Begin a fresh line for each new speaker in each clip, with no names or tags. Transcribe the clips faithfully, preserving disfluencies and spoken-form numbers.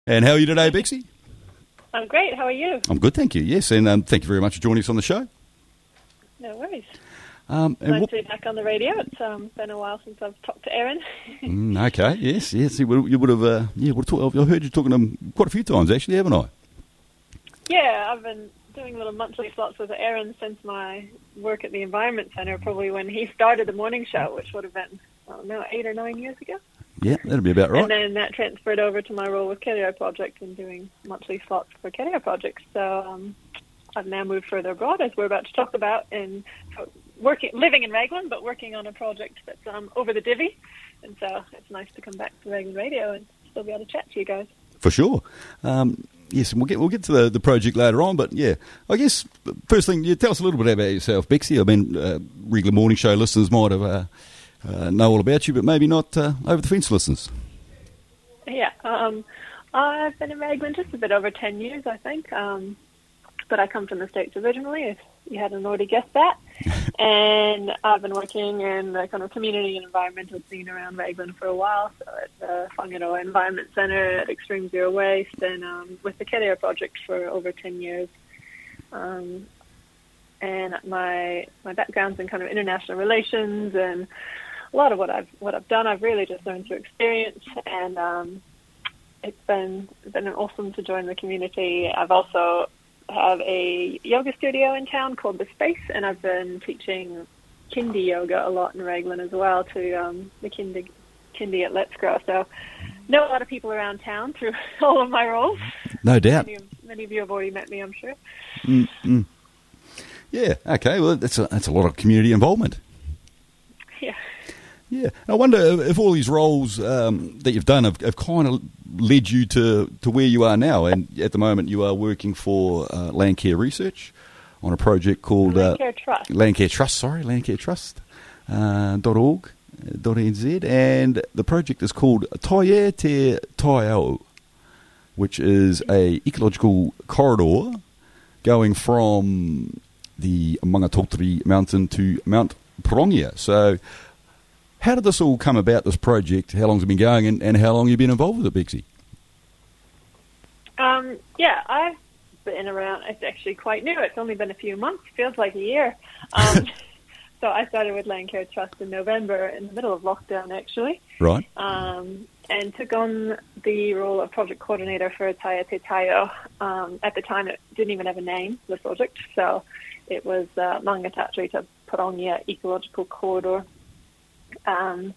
And how are you today, Bixie?
I'm great. How are you?
I'm good, thank you. Yes, and um, thank you very much for joining us on the show.
No worries.
Um, and
nice
what,
to be back on the radio. It's um, been a while since I've talked to Erin.
mm, okay, yes, yes. You would, you would have, uh, yeah, would have talk, I've heard you talking to him quite a few times, actually, haven't I?
Yeah, I've been doing little monthly slots with Erin since my work at the Environment Centre, probably when he started the morning show, which would have been, I don't know, eight or nine years ago.
Yeah, that'd be about right.
And then that transferred over to my role with K D R Project and doing monthly slots for K D R Project. So um, I've now moved further abroad, as we're about to talk about, and working, living in Raglan, but working on a project that's um, over the divvy. And so it's nice to come back to Raglan Radio and still be able to chat to you guys.
For sure. Um, yes, and we'll get we'll get to the, the project later on. But yeah, I guess first thing, you tell us a little bit about yourself, Bixie. I mean, uh, regular morning show listeners might have. Uh, Uh, know all about you, but maybe not uh, over the fence listeners.
Yeah, um, I've been in Raglan just a bit over ten years, I think. Um, but I come from the States originally, if you hadn't already guessed that. And I've been working in the kind of community and environmental scene around Raglan for a while. So at the Whangaroa Environment Centre, at Extreme Zero Waste, and um, with the K D R Project for over ten years. Um, and my my background's in kind of international relations, and a lot of what I've what I've done, I've really just learned through experience, and um, it's been been awesome to join the community. I've also have a yoga studio in town called The Space, and I've been teaching Kindi yoga a lot in Raglan as well to um, the Kindi Kindi at Let's Grow. So know a lot of people around town through all of my roles.
No doubt.
Many of, many of you have already met me, I'm sure.
Mm-hmm. Yeah. Okay. Well, that's a that's a lot of community involvement.
Yeah.
Yeah, I wonder if all these roles um, that you've done have, have kind of led you to, to where you are now. And at the moment, you are working for uh, Landcare Research on a project called
Landcare
uh,
Trust.
Landcare Trust, sorry, Landcare Trust uh, dot org dot n z, and the project is called Taie Te Taiao, which is a ecological corridor going from the Maungatautari Mountain to Mount Pirongia. So. How did this all come about, this project? How long has it been going, and, and how long have you been involved with it, Bixie?
Um, yeah, I've been around. It's actually quite new. It's only been a few months. Feels like a year. Um, so I started with Landcare Trust in November, in the middle of lockdown, actually.
Right.
Um, and took on the role of project coordinator for Taie Te Taiao. Um, at the time, it didn't even have a name, the project. So it was uh, Maungatautari to Pirongia Ecological Corridor. Um,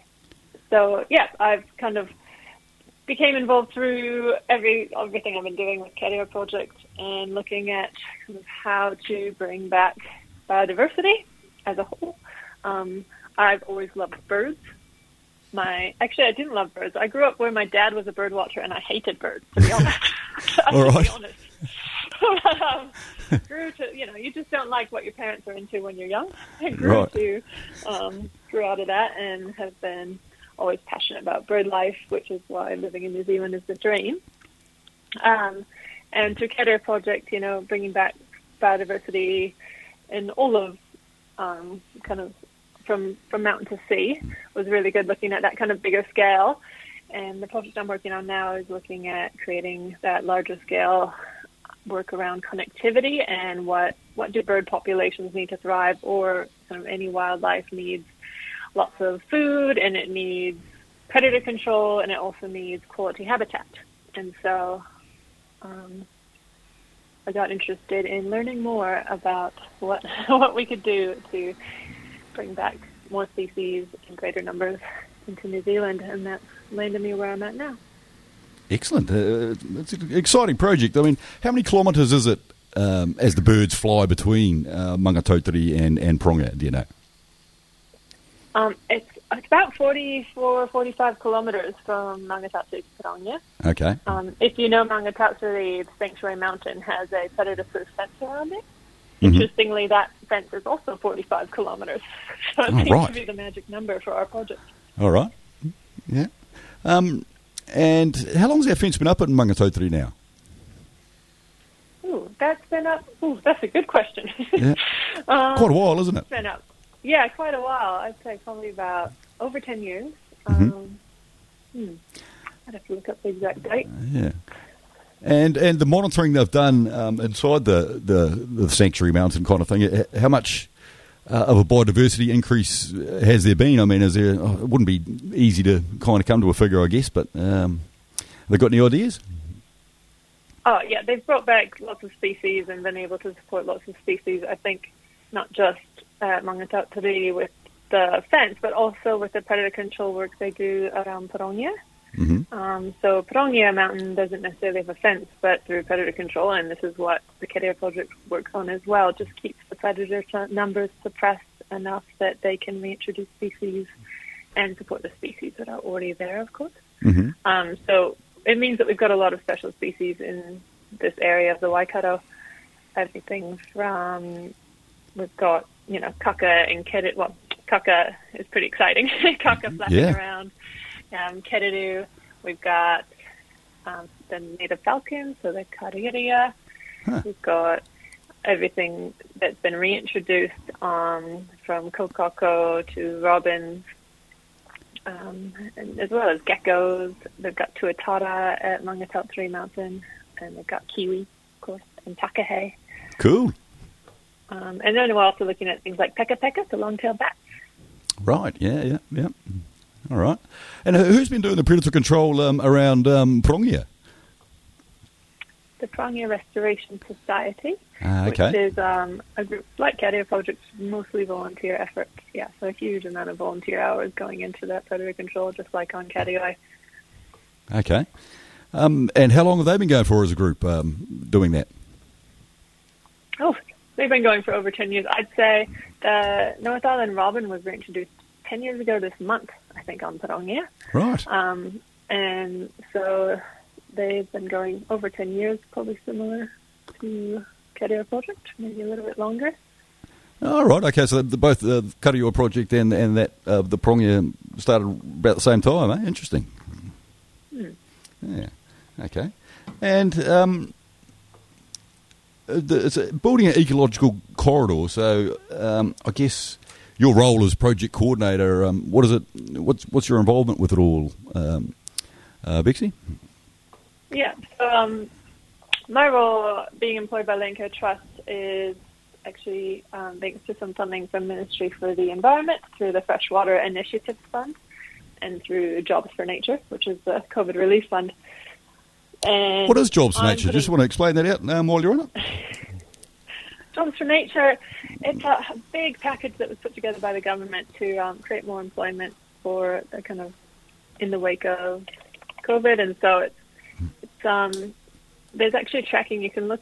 so yeah, I've kind of became involved through every everything I've been doing with K D R Project and looking at kind of how to bring back biodiversity as a whole. Um, I've always loved birds. My actually, I didn't love birds. I grew up where my dad was a bird watcher, and I hated birds, to be honest.
All right.
To be honest. But, um, grew to, you know, you just don't like what your parents are into when you're young. I grew
Right.
to, um, grew out of that and have been always passionate about bird life, which is why living in New Zealand is the dream. Um, and through K D R Project, you know, bringing back biodiversity in all of, um, kind of from, from mountain to sea was really good, looking at that kind of bigger scale. And the project I'm working on now is looking at creating that larger scale work around connectivity and what, what do bird populations need to thrive, or kind of any wildlife needs lots of food, and it needs predator control, and it also needs quality habitat. And so um, I got interested in learning more about what what we could do to bring back more species in greater numbers into New Zealand, and that's landed me where I'm at now.
Excellent. Uh, it's an exciting project. I mean, how many kilometres is it um, as the birds fly between uh, Maungatautari and, and Pirongia, do you know?
Um, it's, it's about forty-four, forty-five kilometres from Maungatautari to Pirongia.
Okay.
Um, if you know Maungatautari, the Sanctuary Mountain has a predator-proof fence around it.
Mm-hmm.
Interestingly, that fence is also forty-five kilometres. So it
Oh,
seems
right.
to be the magic number for our project.
All right. Yeah. Um, and how long has that fence been up at Maungatautari now?
Ooh, that's been up. Ooh, that's a good question.
Yeah.
um,
Quite a while, isn't it?
It's been up. Yeah, quite a while. I'd say probably about over ten years.
Mm-hmm.
Um, hmm. I'd have to look up the exact date.
Yeah. And and the monitoring they've done um, inside the, the, the Sanctuary Mountain kind of thing, how much uh, of a biodiversity increase has there been? I mean, is there? Oh, it wouldn't be easy to kind of come to a figure, I guess, but um, have they got any ideas?
Oh, yeah, they've brought back lots of species and been able to support lots of species, I think, not just at Mangatautori with the fence, but also with the predator control work they do around Parongia.
Mm-hmm.
Um, so Parongia Mountain doesn't necessarily have a fence, but through predator control, and this is what the Kerea project works on as well, just keeps the predator numbers suppressed enough that they can reintroduce species and support the species that are already there, of course.
Mm-hmm.
Um, so it means that we've got a lot of special species in this area of the Waikato. Everything from, we've got, you know, kaka and kere, well, kaka is pretty exciting, kaka flapping
yeah.
around. Um, Kereru, we've got um, the native falcon, so the kariria.
Huh.
We've got everything that's been reintroduced um, from kokoko to robins, um, and as well as geckos. They've got tuatara at Mangatautori Mountain, and they've got kiwi, of course, and takahe.
Cool.
Um, and then we're also looking at things like peka peka, the long-tailed bats.
Right, yeah, yeah, yeah. All right. And who's been doing the predator control um, around um, Parongia?
The Parongia Restoration Society,
Ah, okay.
which is um, a group like Kerea Project's, mostly volunteer efforts. Yeah, so a huge amount of volunteer hours going into that predator control, just like on Kerea.
Okay. Um, and how long have they been going for as a group um, doing that?
Oh, they've been going for over ten years. I'd say the North Island robin was reintroduced ten years ago this month, I think, on Parongia.
Right.
Um, and so they've been going over ten years, probably similar to Kerea Project, maybe a little bit longer.
All right. Okay. So the, both the Kariua project and and that uh, the Parongia started about the same time. Eh? Interesting.
Hmm.
Yeah. Okay. And um, the, it's a, building an ecological corridor. So um, I guess your role as project coordinator. Um, what is it? What's what's your involvement with it all, um, uh, Bixie?
Yeah. So um, my role, being employed by Landcare Trust, is actually um, thanks to some funding from Ministry for the Environment through the Freshwater Initiative Fund and through Jobs for Nature, which is the COVID Relief Fund. And
what is Jobs for
I'm
Nature?
putting,
Just want to explain that out um, while you're on it.
Jobs for Nature, it's a big package that was put together by the government to um, create more employment for the kind of in the wake of COVID, and so it's, it's um, there's actually tracking. You can look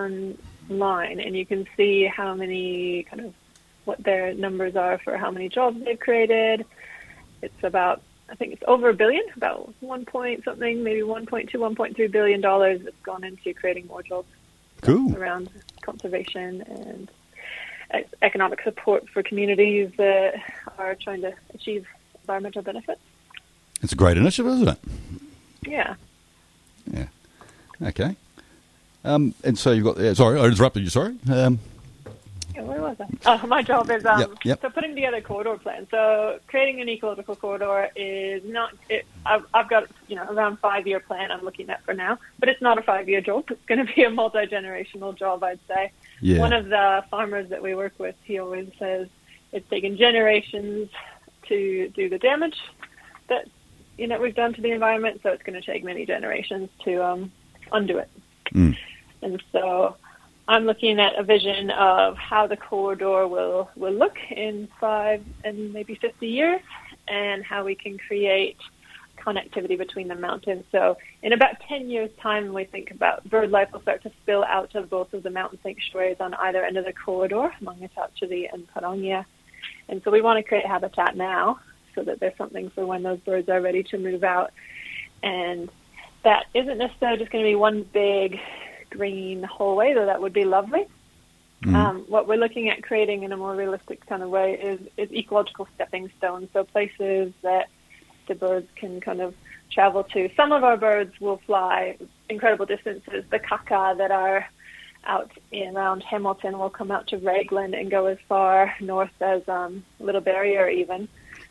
online and you can see how many kind of what their numbers are for how many jobs they've created. It's about, I think it's over a billion, about one point something, maybe one point two, one point three billion dollars that's gone into creating more jobs.
Cool.
Around conservation and economic support for communities that are trying to achieve environmental benefits.
It's a great initiative, isn't it?
Yeah.
Yeah. Okay. Um, and so you've got, uh, sorry, I interrupted you, sorry. Um,
Yeah, where was I? Oh, my job is um,
Yep, yep.
so putting together a corridor plan. So creating an ecological corridor is not. It, I've, I've got you know around five year plan I'm looking at for now, but it's not a five year job. It's going to be a multi generational job, I'd say.
Yeah.
One of the farmers that we work with, he always says it's taken generations to do the damage that you know we've done to the environment, so it's going to take many generations to um, undo it.
Mm.
And so I'm looking at a vision of how the corridor will, will look in five and maybe fifty years, and how we can create connectivity between the mountains. So in about ten years' time, when we think about bird life will start to spill out of both of the mountain sanctuaries on either end of the corridor, Mangatautori and Parongia. And so we want to create habitat now so that there's something for when those birds are ready to move out. And that isn't necessarily just going to be one big green hallway, though that would be lovely. Mm. Um, what we're looking at creating in a more realistic kind of way is, is ecological stepping stones, so places that the birds can kind of travel to. Some of our birds will fly incredible distances. The kaka that are out in around Hamilton will come out to Raglan and go as far north as um, Little Barrier even.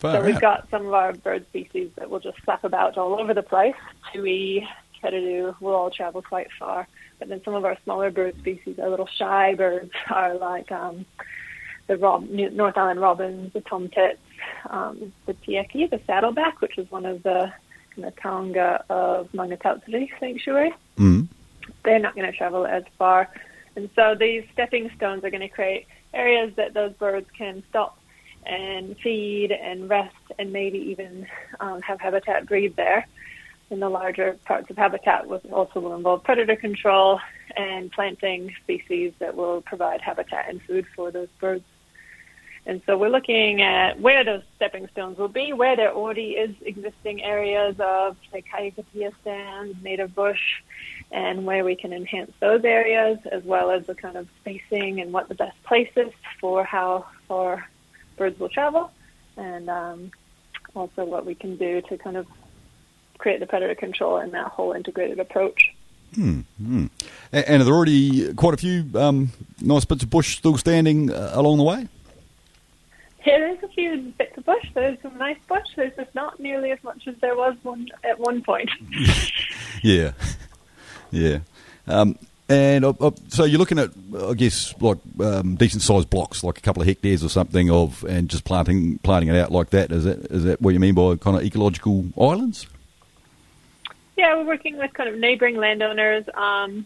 Far
so we've
out.
got some of our bird species that will just flap about all over the place. Tui, Kereru will all travel quite far. But then some of our smaller bird species, our little shy birds, are like um, the rob- North Island robins, the tomtits, um, the tieki, the saddleback, which is one of the kind of taonga of Mangatautari Sanctuary.
Mm.
They're not going to travel as far. And so these stepping stones are going to create areas that those birds can stop and feed and rest and maybe even um, have habitat breed there. And the larger parts of habitat will also will involve predator control and planting species that will provide habitat and food for those birds. And so we're looking at where those stepping stones will be, where there already is existing areas of, say, kayakatia stands, native bush, and where we can enhance those areas, as well as the kind of spacing and what the best place is for how far birds will travel, and um, also what we can do to kind of create the predator control and that whole integrated approach.
Hmm. hmm. And, and are there already quite a few um, nice bits of bush still standing uh, along the way?
Yeah, there's a few bits of bush. There's some nice bush. There's just not nearly as much as there was one at one point.
yeah, yeah. Um, and uh, uh, so you're looking at, I guess, like um, decent-sized blocks, like a couple of hectares or something, of and just planting planting it out like that. Is that is that what you mean by kind of ecological islands?
Yeah, we're working with kind of neighbouring landowners um,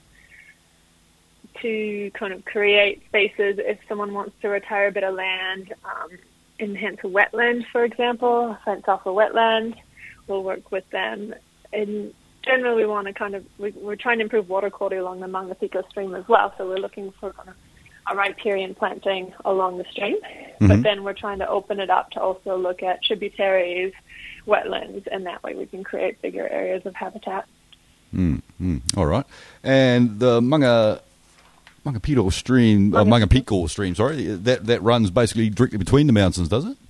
to kind of create spaces if someone wants to retire a bit of land, um, enhance a wetland, for example, fence off a wetland. We'll work with them. And generally we want to kind of, we, we're trying to improve water quality along the Mangapiko stream as well, so we're looking for kind of a riparian planting along the stream. Mm-hmm. But then we're trying to open it up to also look at tributaries, wetlands, and that way we can create bigger areas of habitat.
Mm, mm, all right. And the Manga Mangapiko stream, uh, Mangapiko stream, sorry, that that runs basically directly between the mountains, does it?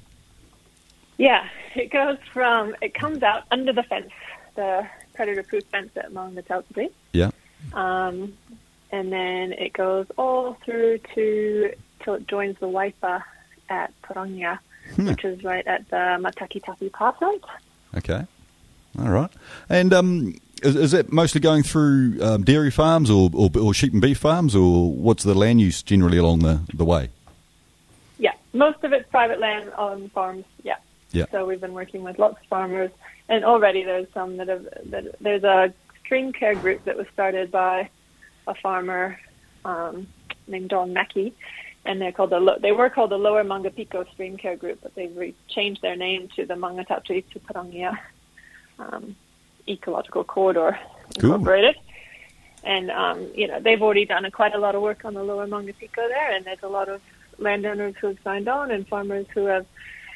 Yeah, it goes from, it comes out under the fence, the predator-proof fence at Mangatautari.
Yeah.
Um, and then it goes all through to till it joins the Waipa at Parangia, hmm. which is right at the Matakitapi Pass site.
Okay. All right. And um, is, is that mostly going through um, dairy farms or, or, or sheep and beef farms, or what's the land use generally along the, the way?
Yeah, most of it's private land on farms, yeah.
Yeah.
So we've been working with lots of farmers, and already there's some that have, that, there's a stream care group that was started by a farmer um, named Don Mackey, and they're called the they were called the Lower Mangapiko Stream Care Group, but they've re- changed their name to the Mangatautari to Parangia um, Ecological Corridor Incorporated. Cool. And um, you know, they've already done a, quite a lot of work on the Lower Mangapiko there, and there's a lot of landowners who have signed on and farmers who have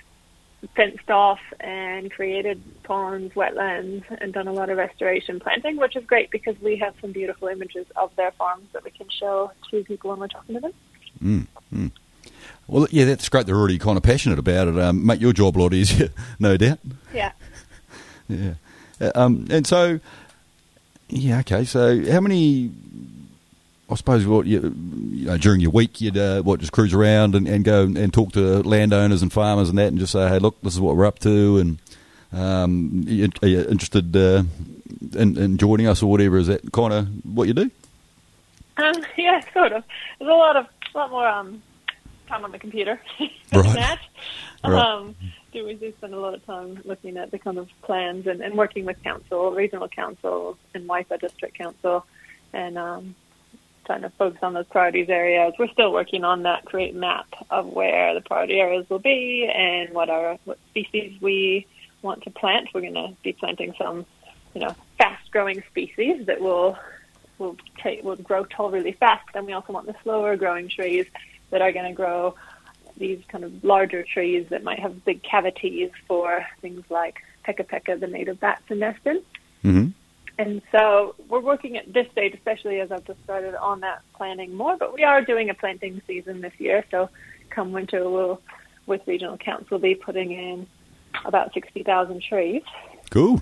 fenced off and created ponds, wetlands, and done a lot of restoration planting, which is great because we have some beautiful images of their farms that we can show to people when we're talking to them.
Mm, mm. Well, yeah, that's great. They're already kind of passionate about it. Um, make your job a lot easier, no doubt.
Yeah.
Yeah. Uh, um, and so, yeah, okay. So, how many? I suppose what you, you know, during your week you'd uh, what just cruise around and, and go and talk to landowners and farmers and that, and just say, hey, look, this is what we're up to, and um, are you interested uh, in, in joining us or whatever? Is that kind of what you do?
Um, yeah, sort of. There's a lot of a lot more um, time on the computer than
right.
that.
Right.
Um, do we do spend a lot of time looking at the kind of plans and, and working with council, regional council, and Waipa District Council, and um, trying to focus on those priorities areas. We're still working on that create map of where the priority areas will be and what our what species we want to plant. We're going to be planting some, you know, fast-growing species that will will take will grow tall really fast. And we also want the slower-growing trees that are going to grow these kind of larger trees that might have big cavities for things like peka peka, the native bat, to nest in.
Mm-hmm.
And so we're working at this stage, especially as I've just started on that planning more, but we are doing a planting season this year. So come winter, we'll, with Regional Council, be putting in about sixty thousand trees.
Cool.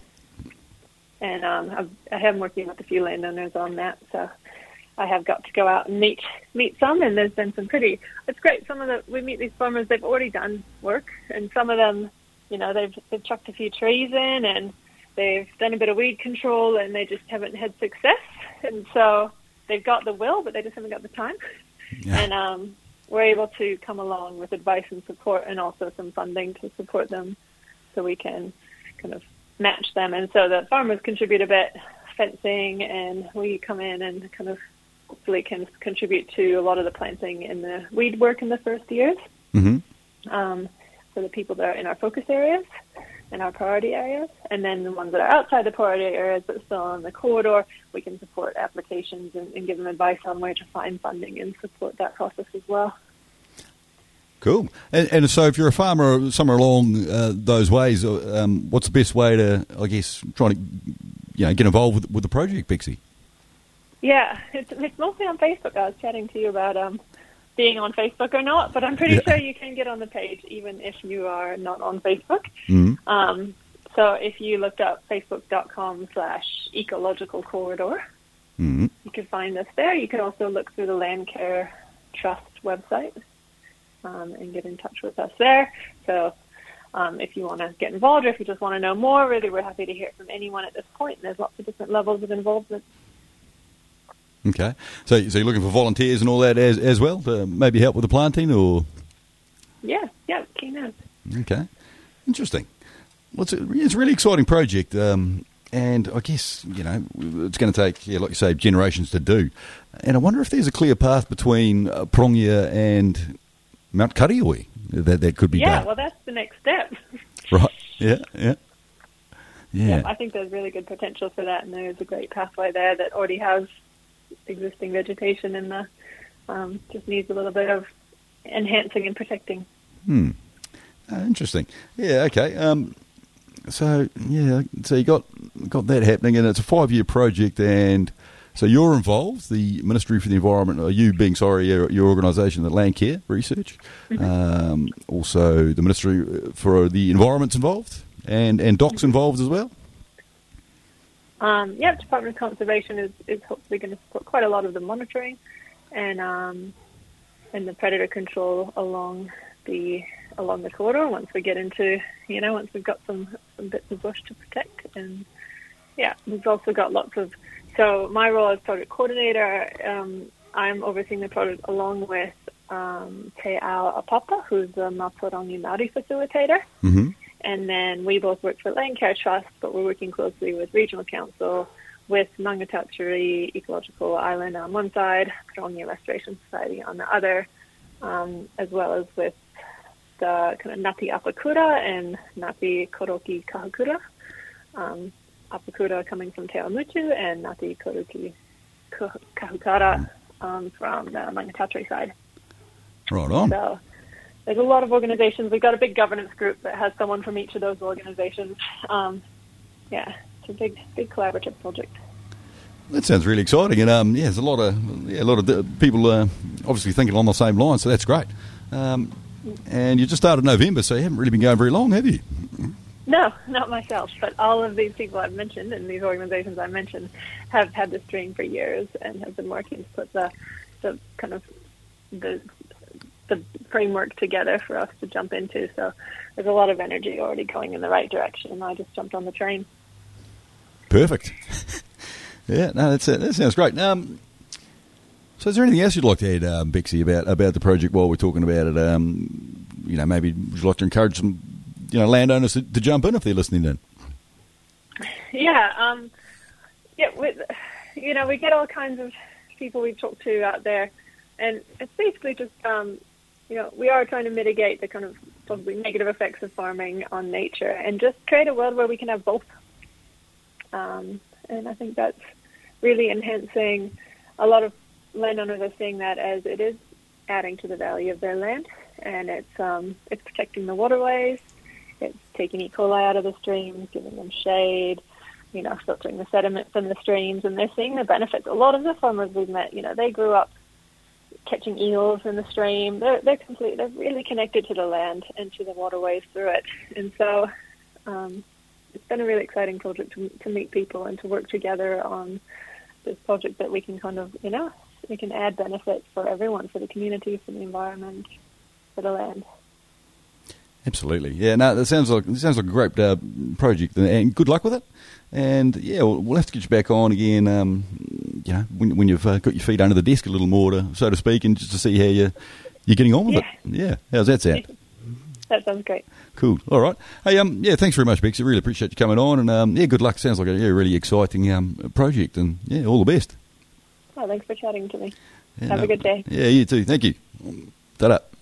And um, I've, I am working with a few landowners on that. So I have got to go out and meet meet some, and there's been some pretty, it's great. Some of the, we meet these farmers, they've already done work, and some of them you know, they've they've chucked a few trees in and they've done a bit of weed control and they just haven't had success. And so they've got the will, but they just haven't got the time.
Yeah.
And um, we're able to come along with advice and support and also some funding to support them so we can kind of match them. And so the farmers contribute a bit, fencing, and we come in and kind of hopefully can contribute to a lot of the planting and the weed work in the first years.
Mm-hmm.
Um, for the people that are in our focus areas and our priority areas, and then the ones that are outside the priority areas but still on the corridor, we can support applications and, and give them advice on where to find funding and support that process as well.
Cool. And, and so if you're a farmer somewhere along uh, those ways, um, what's the best way to, I guess, try to you know, get involved with, with the project, Bixie?
Yeah, it's, it's mostly on Facebook. I was chatting to you about um, being on Facebook or not, but I'm pretty yeah. sure you can get on the page even if you are not on Facebook.
Mm-hmm.
Um, so if you looked up facebook.com slash ecological corridor,
mm-hmm.
you can find us there. You can also look through the Landcare Trust website um, and get in touch with us there. So um, if you want to get involved or if you just want to know more, really we're happy to hear from anyone at this point. And there's lots of different levels of involvement.
Okay, so so you're looking for volunteers and all that as as well to maybe help with the planting, or?
Yeah, yeah, keen as.
Okay, interesting. Well, it's a, it's a really exciting project, um, and I guess you know it's going to take, yeah, like you say, generations to do. And I wonder if there's a clear path between uh, Prongia and Mount Karioi that that could be
yeah,
done.
Yeah, well, that's the next step.
Right. Yeah. Yeah. Yeah.
Yeah, I think there's really good potential for that, and there's a great pathway there that already has existing vegetation in the um, just needs a little bit of enhancing and protecting.
Hmm. Uh, interesting. Yeah. Okay. Um, so yeah. So you got got that happening, and it's a five year project, and so you're involved. The Ministry for the Environment, or you being sorry, your, your organisation, the Landcare Research.
Mm-hmm.
Um, also, the Ministry for the Environment's involved, and and DOC's involved as well.
Um, yeah, Department of Conservation is, is hopefully going to support quite a lot of the monitoring and um, and the predator control along the along the corridor. Once we get into, you know, once we've got some, some bits of bush to protect, and yeah, we've also got lots of. So my role as project coordinator, um, I'm overseeing the project along with um, Te Ao Apapa, who's the Maporongi Māori facilitator.
Mm-hmm.
And then we both work for Landcare Trust, but we're working closely with Regional Council, with Mangatauchuri Ecological Island on one side, Prongia Restoration Society on the other, um, as well as with the kind of Ngāti Apakura and Ngāti Koroki Kahukura. Um, Apakura coming from Te Awamutu and Ngāti Koroki Kahukura um, from the Mangatauchuri side.
Right on.
So, there's a lot of organizations. We've got a big governance group that has someone from each of those organizations. Um, yeah, it's a big, big collaborative project.
That sounds really exciting, and um, yeah, there's a lot of yeah, a lot of people uh, obviously thinking along the same lines, so that's great. Um, and you just started November, so you haven't really been going very long, have you?
No, not myself, but all of these people I've mentioned and these organizations I mentioned have had this dream for years and have been working to put the the kind of the the framework together for us to jump into. So there's a lot of energy already going in the right direction, and I just jumped on the train.
Perfect. Yeah, no, that's it. That sounds great. Um, so is there anything else you'd like to add, um, Bixie, about, about the project while we're talking about it? Um, you know, maybe would you like to encourage some, you know, landowners to, to jump in if they're listening in?
Yeah, um, yeah, with, you know, we get all kinds of people we talk to out there, and it's basically just, um, you know, we are trying to mitigate the kind of possibly negative effects of farming on nature and just create a world where we can have both. Um, and I think that's really enhancing. A lot of landowners are seeing that as it is adding to the value of their land, and it's um, it's protecting the waterways, it's taking E. coli out of the streams, giving them shade, you know, filtering the sediment from the streams, and they're seeing the benefits. A lot of the farmers we've met, you know, they grew up catching eels in the stream. They're they're complete. They're really connected to the land and to the waterways through it, and so um, it's been a really exciting project to, to meet people and to work together on this project that we can kind of, you know, we can add benefits for everyone, for the community, for the environment, for the land.
Absolutely. Yeah, no, that sounds like it sounds like a great uh, project, and good luck with it. And yeah, we'll, we'll have to get you back on again. Um, you know, when, when you've uh, got your feet under the desk a little more, to, so to speak, and just to see how you you're getting on with
yeah.
it. Yeah, how's that sound?
That sounds great.
Cool. All right. Hey, um, yeah, thanks very much, Bex. I really appreciate you coming on, and um, yeah, good luck. Sounds like a yeah, really exciting um project, and yeah, all the best.
Oh, thanks for chatting to me.
Yeah,
Have
no,
a good day.
Yeah, you too. Thank you. Ta-da.